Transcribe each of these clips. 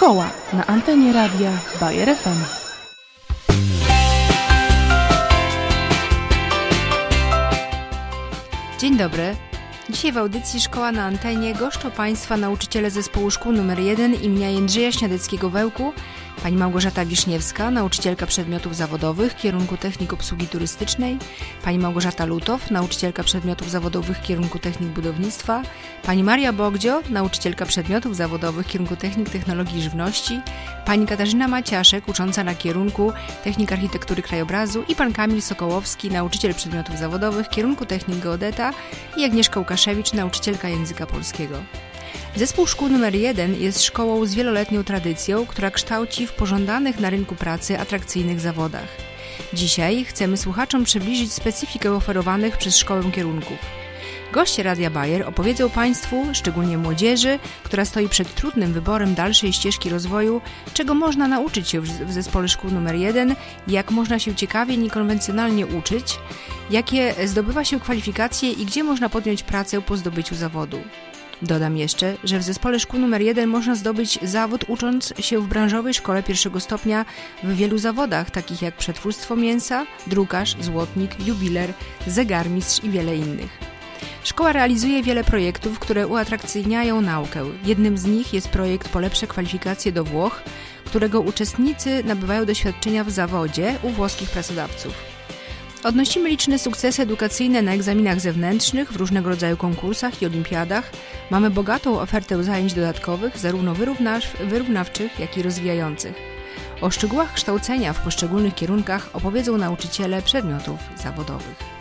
Szkoła na antenie radia Bayer FM. Dzień dobry. Dzisiaj w audycji Szkoła na antenie goszczą Państwa nauczyciele zespołu szkół nr 1 imienia Jędrzeja Śniadeckiego-Wełku, pani Małgorzata Wiszniewska, nauczycielka przedmiotów zawodowych kierunku technik obsługi turystycznej, pani Małgorzata Lutow, nauczycielka przedmiotów zawodowych kierunku technik budownictwa, pani Maria Bogdzio, nauczycielka przedmiotów zawodowych kierunku technik technologii żywności, pani Katarzyna Maciaszek, ucząca na kierunku technik architektury krajobrazu i pan Kamil Sokołowski, nauczyciel przedmiotów zawodowych kierunku technik geodeta i Agnieszka Łukaszewicz, nauczycielka języka polskiego. Zespół szkół nr 1 jest szkołą z wieloletnią tradycją, która kształci w pożądanych na rynku pracy atrakcyjnych zawodach. Dzisiaj chcemy słuchaczom przybliżyć specyfikę oferowanych przez szkołę kierunków. Goście Radia Bayer opowiedzą Państwu, szczególnie młodzieży, która stoi przed trudnym wyborem dalszej ścieżki rozwoju, czego można nauczyć się w zespole szkół nr 1, jak można się ciekawie, niekonwencjonalnie uczyć, jakie zdobywa się kwalifikacje i gdzie można podjąć pracę po zdobyciu zawodu. Dodam jeszcze, że w zespole szkół nr 1 można zdobyć zawód ucząc się w branżowej szkole pierwszego stopnia w wielu zawodach, takich jak przetwórstwo mięsa, drukarz, złotnik, jubiler, zegarmistrz i wiele innych. Szkoła realizuje wiele projektów, które uatrakcyjniają naukę. Jednym z nich jest projekt Polepsze kwalifikacje do Włoch, którego uczestnicy nabywają doświadczenia w zawodzie u włoskich pracodawców. Odnosimy liczne sukcesy edukacyjne na egzaminach zewnętrznych, w różnego rodzaju konkursach i olimpiadach. Mamy bogatą ofertę zajęć dodatkowych, zarówno wyrównawczych, jak i rozwijających. O szczegółach kształcenia w poszczególnych kierunkach opowiedzą nauczyciele przedmiotów zawodowych.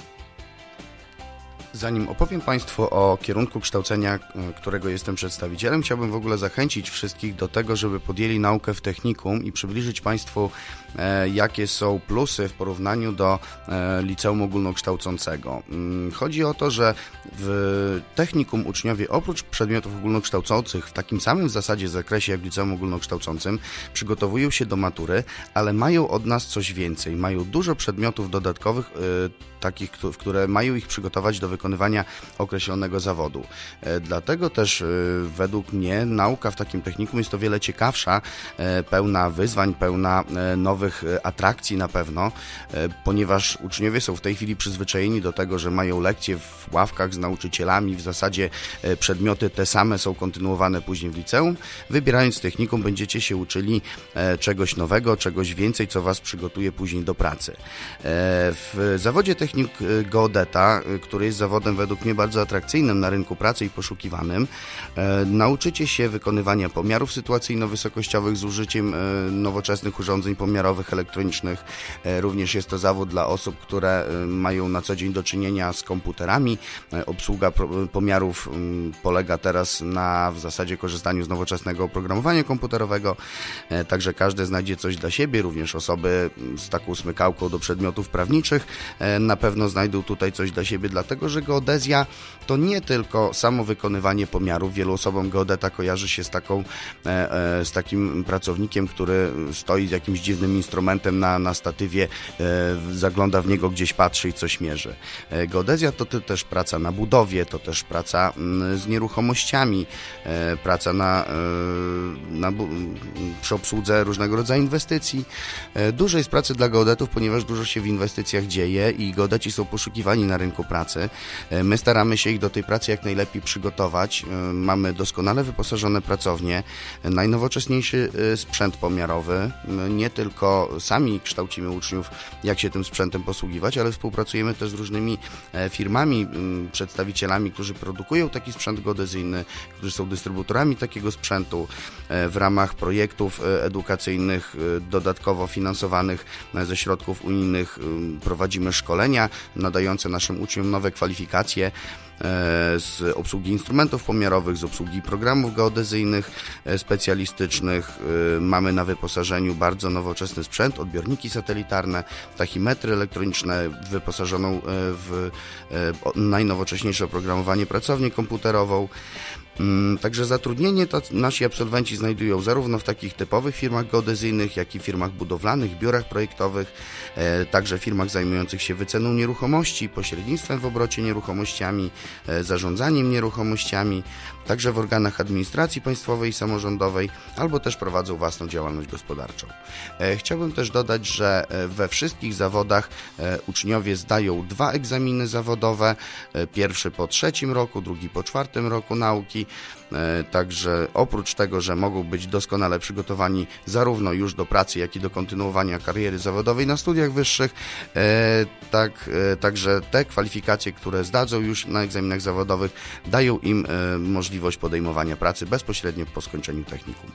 Zanim opowiem Państwu o kierunku kształcenia, którego jestem przedstawicielem, chciałbym w ogóle zachęcić wszystkich do tego, żeby podjęli naukę w technikum i przybliżyć Państwu, jakie są plusy w porównaniu do liceum ogólnokształcącego. Chodzi o to, że w technikum uczniowie oprócz przedmiotów ogólnokształcących w takim samym w zasadzie zakresie jak w liceum ogólnokształcącym przygotowują się do matury, ale mają od nas coś więcej. Mają dużo przedmiotów dodatkowych, takich, które mają ich przygotować do wykonywania określonego zawodu. Dlatego też według mnie nauka w takim technikum jest o wiele ciekawsza, pełna wyzwań, pełna nowych atrakcji na pewno, ponieważ uczniowie są w tej chwili przyzwyczajeni do tego, że mają lekcje w ławkach z nauczycielami, w zasadzie przedmioty te same są kontynuowane później w liceum. Wybierając technikum będziecie się uczyli czegoś nowego, czegoś więcej, co Was przygotuje później do pracy. W zawodzie technik geodeta, który jest zawodem według mnie bardzo atrakcyjnym na rynku pracy i poszukiwanym, nauczycie się wykonywania pomiarów sytuacyjno-wysokościowych z użyciem nowoczesnych urządzeń pomiarowych, elektronicznych. Również jest to zawód dla osób, które mają na co dzień do czynienia z komputerami. Obsługa pomiarów polega teraz na w zasadzie korzystaniu z nowoczesnego oprogramowania komputerowego, także każdy znajdzie coś dla siebie, również osoby z taką smykałką do przedmiotów prawniczych na pewno znajdą tutaj coś dla siebie, dlatego że geodezja to nie tylko samo wykonywanie pomiarów. Wielu osobom geodeta kojarzy się z takim pracownikiem, który stoi z jakimś dziwnym instrumentem na statywie, zagląda w niego, gdzieś patrzy i coś mierzy. Geodezja to też praca na budowie, to też praca z nieruchomościami, praca przy obsłudze różnego rodzaju inwestycji. Dużo jest pracy dla geodetów, ponieważ dużo się w inwestycjach dzieje i geodeci są poszukiwani na rynku pracy. My staramy się ich do tej pracy jak najlepiej przygotować. Mamy doskonale wyposażone pracownie, najnowocześniejszy sprzęt pomiarowy. Nie tylko sami kształcimy uczniów, jak się tym sprzętem posługiwać, ale współpracujemy też z różnymi firmami, przedstawicielami, którzy produkują taki sprzęt geodezyjny, którzy są dystrybutorami takiego sprzętu. W ramach projektów edukacyjnych dodatkowo finansowanych ze środków unijnych prowadzimy szkolenia nadające naszym uczniom nowe kwalifikacje z obsługi instrumentów pomiarowych, z obsługi programów geodezyjnych specjalistycznych. Mamy na wyposażeniu bardzo nowoczesny sprzęt, odbiorniki satelitarne, tachimetry elektroniczne, wyposażoną w najnowocześniejsze oprogramowanie pracownię komputerową. Także zatrudnienie nasi absolwenci znajdują zarówno w takich typowych firmach geodezyjnych, jak i firmach budowlanych, biurach projektowych, także firmach zajmujących się wyceną nieruchomości, pośrednictwem w obrocie nieruchomościami, zarządzaniem nieruchomościami, także w organach administracji państwowej i samorządowej, albo też prowadzą własną działalność gospodarczą. Chciałbym też dodać, że we wszystkich zawodach uczniowie zdają 2 egzaminy zawodowe, pierwszy po 3. roku, drugi po 4. roku nauki. Także oprócz tego, że mogą być doskonale przygotowani zarówno już do pracy, jak i do kontynuowania kariery zawodowej na studiach wyższych, także te kwalifikacje, które zdadzą już na egzaminach zawodowych, dają im możliwość podejmowania pracy bezpośrednio po skończeniu technikum.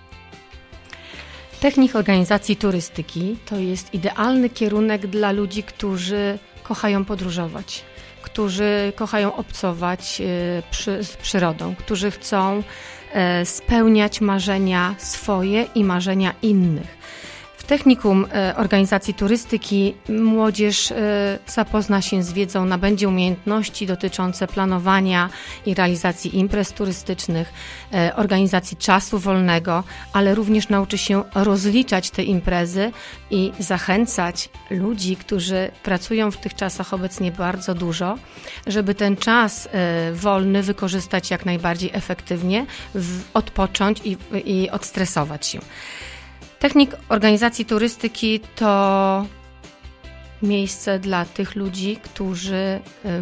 Technik organizacji turystyki to jest idealny kierunek dla ludzi, którzy kochają podróżować, którzy kochają obcować z przyrodą, którzy chcą spełniać marzenia swoje i marzenia innych. W technikum organizacji turystyki młodzież zapozna się z wiedzą, nabędzie umiejętności dotyczące planowania i realizacji imprez turystycznych, organizacji czasu wolnego, ale również nauczy się rozliczać te imprezy i zachęcać ludzi, którzy pracują w tych czasach obecnie bardzo dużo, żeby ten czas wolny wykorzystać jak najbardziej efektywnie, odpocząć i odstresować się. Technik organizacji turystyki to miejsce dla tych ludzi, którzy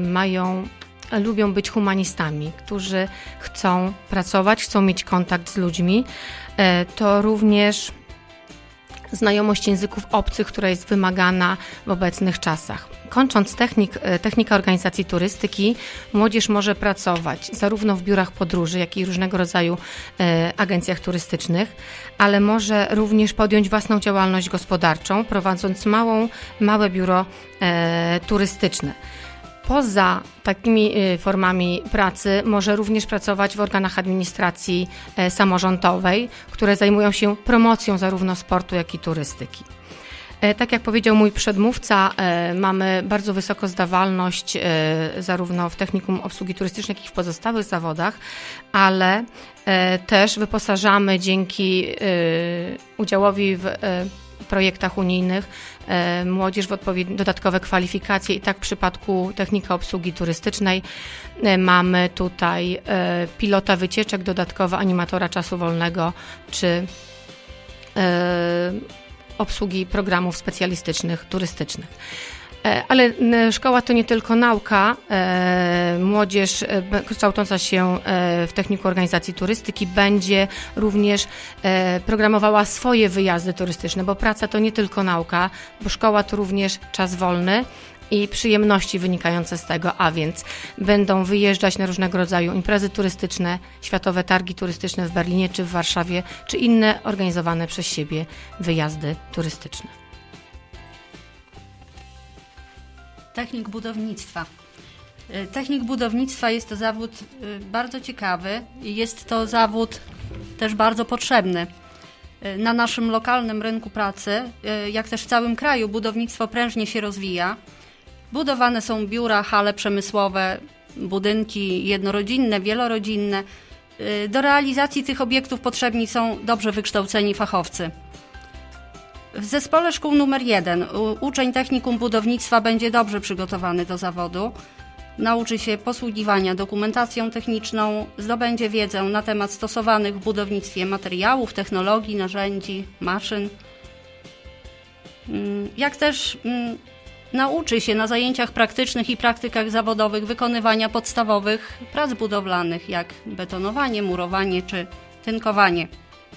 lubią być humanistami, którzy chcą pracować, chcą mieć kontakt z ludźmi. To również znajomość języków obcych, która jest wymagana w obecnych czasach. Kończąc technikę organizacji turystyki, młodzież może pracować zarówno w biurach podróży, jak i różnego rodzaju agencjach turystycznych, ale może również podjąć własną działalność gospodarczą, prowadząc małe biuro turystyczne. Poza takimi formami pracy może również pracować w organach administracji samorządowej, które zajmują się promocją zarówno sportu, jak i turystyki. Tak jak powiedział mój przedmówca, mamy bardzo wysoką zdawalność zarówno w technikum obsługi turystycznej, jak i w pozostałych zawodach, ale też wyposażamy dzięki udziałowi w projektach unijnych młodzież w odpowiednie dodatkowe kwalifikacje i tak w przypadku technika obsługi turystycznej mamy tutaj pilota wycieczek, dodatkowo animatora czasu wolnego czy obsługi programów specjalistycznych, turystycznych. Ale szkoła to nie tylko nauka. Młodzież kształcąca się w techniku organizacji turystyki będzie również programowała swoje wyjazdy turystyczne, bo praca to nie tylko nauka, bo szkoła to również czas wolny i przyjemności wynikające z tego, a więc będą wyjeżdżać na różnego rodzaju imprezy turystyczne, światowe targi turystyczne w Berlinie czy w Warszawie, czy inne organizowane przez siebie wyjazdy turystyczne. Technik budownictwa. Technik budownictwa jest to zawód bardzo ciekawy i jest to zawód też bardzo potrzebny. Na naszym lokalnym rynku pracy, jak też w całym kraju, budownictwo prężnie się rozwija. Budowane są biura, hale przemysłowe, budynki jednorodzinne, wielorodzinne. Do realizacji tych obiektów potrzebni są dobrze wykształceni fachowcy. W zespole szkół nr 1 uczeń technikum budownictwa będzie dobrze przygotowany do zawodu, nauczy się posługiwania dokumentacją techniczną, zdobędzie wiedzę na temat stosowanych w budownictwie materiałów, technologii, narzędzi, maszyn. Jak też nauczy się na zajęciach praktycznych i praktykach zawodowych wykonywania podstawowych prac budowlanych, jak betonowanie, murowanie czy tynkowanie.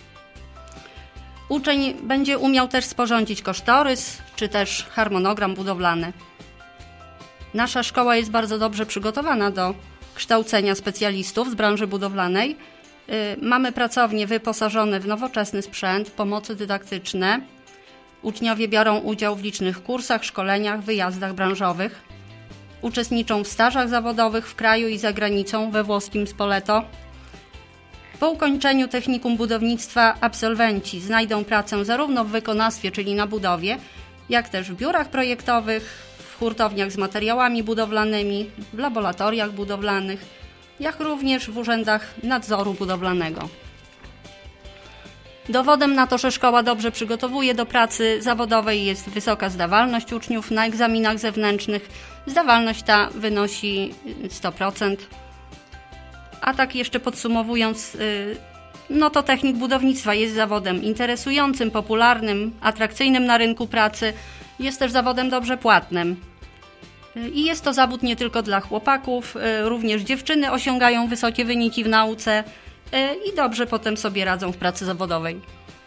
Uczeń będzie umiał też sporządzić kosztorys, czy też harmonogram budowlany. Nasza szkoła jest bardzo dobrze przygotowana do kształcenia specjalistów z branży budowlanej. Mamy pracownie wyposażone w nowoczesny sprzęt, pomocy dydaktyczne. Uczniowie biorą udział w licznych kursach, szkoleniach, wyjazdach branżowych. Uczestniczą w stażach zawodowych w kraju i za granicą, we włoskim Spoleto. Po ukończeniu technikum budownictwa absolwenci znajdą pracę zarówno w wykonawstwie, czyli na budowie, jak też w biurach projektowych, w hurtowniach z materiałami budowlanymi, w laboratoriach budowlanych, jak również w urzędach nadzoru budowlanego. Dowodem na to, że szkoła dobrze przygotowuje do pracy zawodowej, jest wysoka zdawalność uczniów na egzaminach zewnętrznych. Zdawalność ta wynosi 100%. A tak jeszcze podsumowując, to technik budownictwa jest zawodem interesującym, popularnym, atrakcyjnym na rynku pracy. Jest też zawodem dobrze płatnym. I jest to zawód nie tylko dla chłopaków, również dziewczyny osiągają wysokie wyniki w nauce i dobrze potem sobie radzą w pracy zawodowej.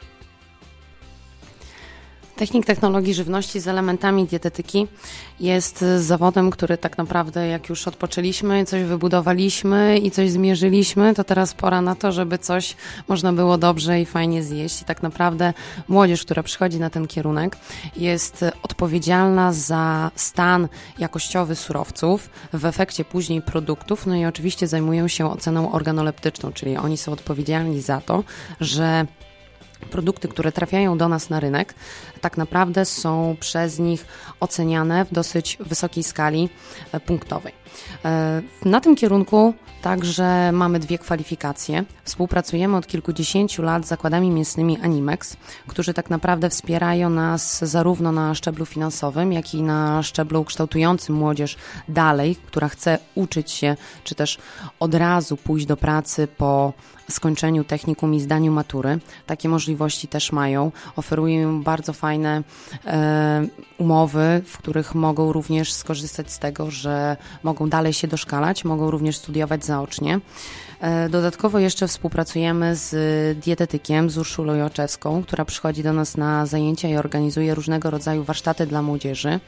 Technik technologii żywności z elementami dietetyki jest zawodem, który tak naprawdę jak już odpoczęliśmy, coś wybudowaliśmy i coś zmierzyliśmy, to teraz pora na to, żeby coś można było dobrze i fajnie zjeść. I tak naprawdę młodzież, która przychodzi na ten kierunek, jest odpowiedzialna za stan jakościowy surowców, w efekcie później produktów, no i oczywiście zajmują się oceną organoleptyczną, czyli oni są odpowiedzialni za to, że produkty, które trafiają do nas na rynek, tak naprawdę są przez nich oceniane w dosyć wysokiej skali punktowej. Na tym kierunku także mamy 2 kwalifikacje. Współpracujemy od kilkudziesięciu lat z zakładami mięsnymi Animex, którzy tak naprawdę wspierają nas zarówno na szczeblu finansowym, jak i na szczeblu kształtującym młodzież dalej, która chce uczyć się, czy też od razu pójść do pracy po skończeniu technikum i zdaniu matury. Takie możliwości też mają. Oferują bardzo fajne umowy, w których mogą również skorzystać z tego, że mogą dalej się doszkalać, mogą również studiować zaocznie. Dodatkowo jeszcze współpracujemy z dietetykiem, z Urszulą Joczewską, która przychodzi do nas na zajęcia i organizuje różnego rodzaju warsztaty dla młodzieży.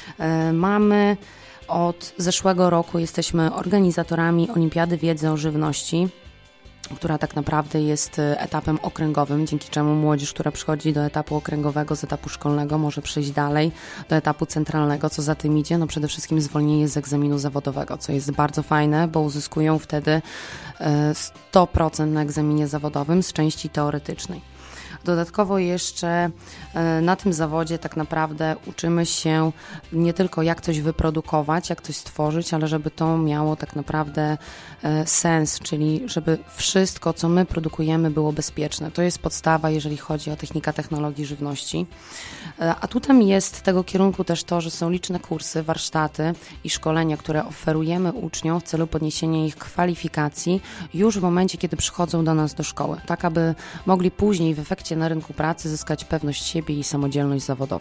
Mamy od zeszłego roku, jesteśmy organizatorami Olimpiady Wiedzy o Żywności, która tak naprawdę jest etapem okręgowym, dzięki czemu młodzież, która przychodzi do etapu okręgowego, z etapu szkolnego, może przejść dalej do etapu centralnego. Co za tym idzie? No przede wszystkim zwolnienie z egzaminu zawodowego, co jest bardzo fajne, bo uzyskują wtedy 100% na egzaminie zawodowym z części teoretycznej. Dodatkowo jeszcze na tym zawodzie tak naprawdę uczymy się nie tylko jak coś wyprodukować, jak coś stworzyć, ale żeby to miało tak naprawdę sens, czyli żeby wszystko, co my produkujemy, było bezpieczne. To jest podstawa, jeżeli chodzi o technikę technologii żywności. Atutem jest tego kierunku też to, że są liczne kursy, warsztaty i szkolenia, które oferujemy uczniom w celu podniesienia ich kwalifikacji już w momencie, kiedy przychodzą do nas do szkoły, tak aby mogli później w efekcie na rynku pracy zyskać pewność siebie i samodzielność zawodową.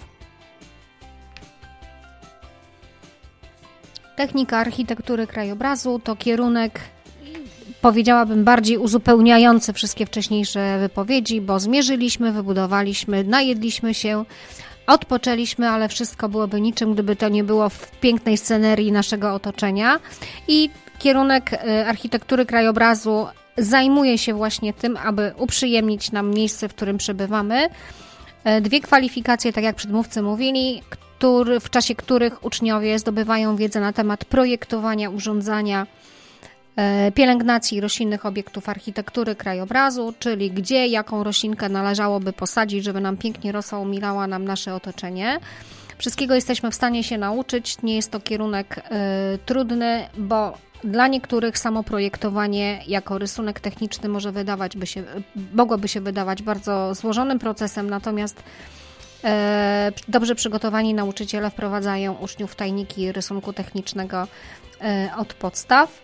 Technika architektury krajobrazu to kierunek, powiedziałabym, bardziej uzupełniający wszystkie wcześniejsze wypowiedzi, bo zmierzyliśmy, wybudowaliśmy, najedliśmy się, odpoczęliśmy, ale wszystko byłoby niczym, gdyby to nie było w pięknej scenerii naszego otoczenia. I kierunek architektury krajobrazu zajmuje się właśnie tym, aby uprzyjemnić nam miejsce, w którym przebywamy. 2 kwalifikacje, tak jak przedmówcy mówili, w czasie których uczniowie zdobywają wiedzę na temat projektowania, urządzania, pielęgnacji roślinnych obiektów architektury krajobrazu, czyli gdzie, jaką roślinkę należałoby posadzić, żeby nam pięknie rosła, umilała nam nasze otoczenie. Wszystkiego jesteśmy w stanie się nauczyć. Nie jest to kierunek trudny, bo dla niektórych samo projektowanie jako rysunek techniczny mogłoby się wydawać bardzo złożonym procesem, natomiast dobrze przygotowani nauczyciele wprowadzają uczniów w tajniki rysunku technicznego od podstaw.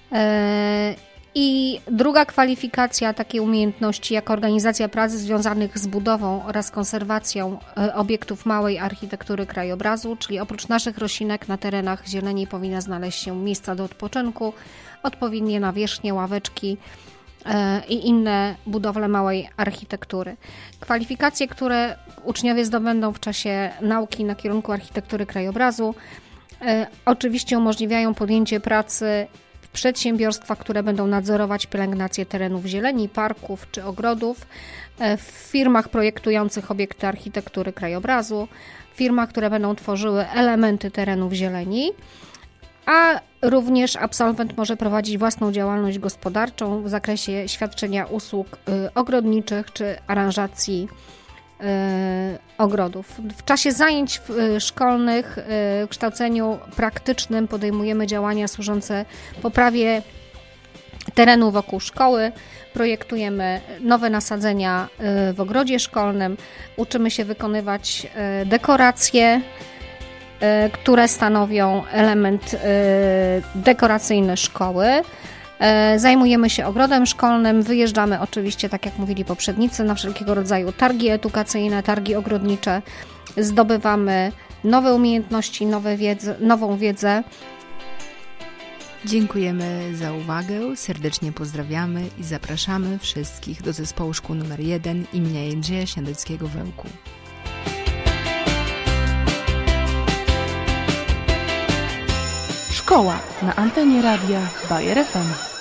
I druga kwalifikacja takiej umiejętności jak organizacja prac związanych z budową oraz konserwacją obiektów małej architektury krajobrazu, czyli oprócz naszych roślinek na terenach zieleni powinna znaleźć się miejsca do odpoczynku, odpowiednie nawierzchnie, ławeczki i inne budowle małej architektury. Kwalifikacje, które uczniowie zdobędą w czasie nauki na kierunku architektury krajobrazu, oczywiście umożliwiają podjęcie pracy w przedsiębiorstwach, które będą nadzorować pielęgnację terenów zieleni, parków czy ogrodów, w firmach projektujących obiekty architektury krajobrazu, firmach, które będą tworzyły elementy terenów zieleni, a również absolwent może prowadzić własną działalność gospodarczą w zakresie świadczenia usług ogrodniczych czy aranżacji ogrodów. W czasie zajęć szkolnych w kształceniu praktycznym podejmujemy działania służące poprawie terenu wokół szkoły, projektujemy nowe nasadzenia w ogrodzie szkolnym, uczymy się wykonywać dekoracje, które stanowią element dekoracyjny szkoły. Zajmujemy się ogrodem szkolnym, wyjeżdżamy oczywiście, tak jak mówili poprzednicy, na wszelkiego rodzaju targi edukacyjne, targi ogrodnicze, zdobywamy nowe umiejętności, nową wiedzę. Dziękujemy za uwagę, serdecznie pozdrawiamy i zapraszamy wszystkich do Zespołu Szkół nr 1 imienia Jędrzeja Śniadeckiego w Ełku. Szkoła na antenie radia Bayer FM.